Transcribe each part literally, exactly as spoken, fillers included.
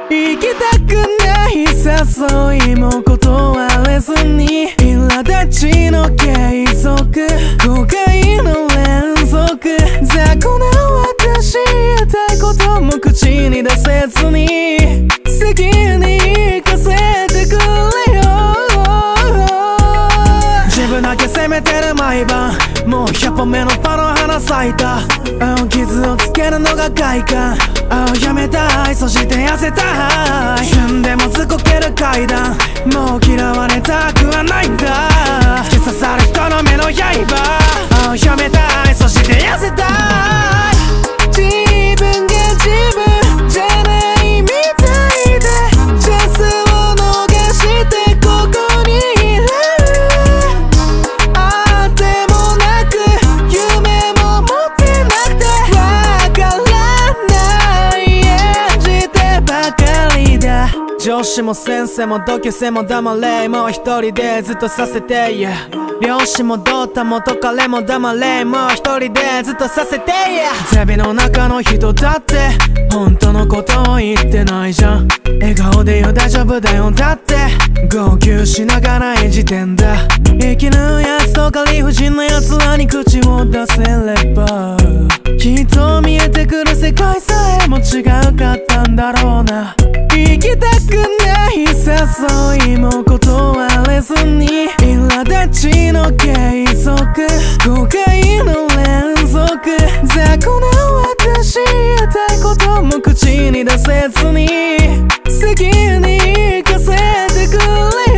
行きたくない誘いも断れずに苛立ちの継続後悔の連続雑魚な私言いたいことも口に出せずに好きに行かせてくれよ自分だけ責めてる毎晩もうひゃっぽんめのパの花咲いた傷をつけるのが快感やめたいそして痩せたい踏んでもずこける階段もう嫌われたくはないんだ突き刺さる人の目の刃やめたいそして痩せたい自分が自分じゃないみたいでチャンスを逃してここにいるあってもなく夢も持ってなくてわからない演じてばかりだ上司も先生も同級生も黙れもう一人でずっとさせて、yeah、両親もドタ元彼も黙れもう一人でずっとさせて、yeah、テレビの中の人だって本当のことを言ってないじゃん笑顔でよ大丈夫だよだって号泣しながら演じてんだ生きるやつとか理不尽なやつらに口を出せればきっと見えてくる世界さえも違うかったんだろうな行きたくない誘いも断れずに苛立ちの継続後悔の連続雑魚な私言いたいことも口に出せずに好きに行かせてくれよ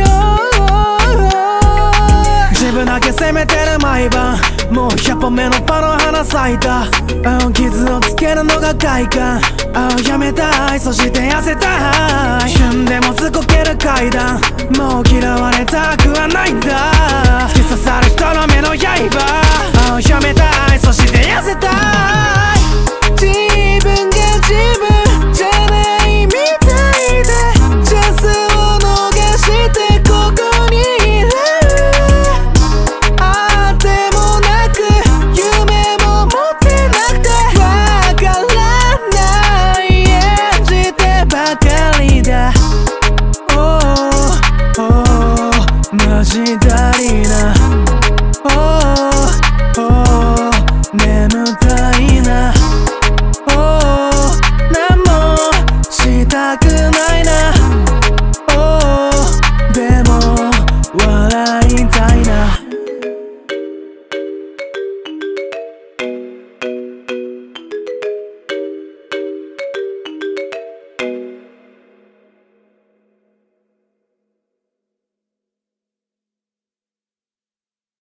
自分だけ責めてる毎晩もうひゃっぽんめのパの花咲いた傷をつけるのが快感やめたいそして痩せたい踏んでもずこける階段もう嫌われたくはないんだ突き刺さる人の目の刃やめたいそして痩せたい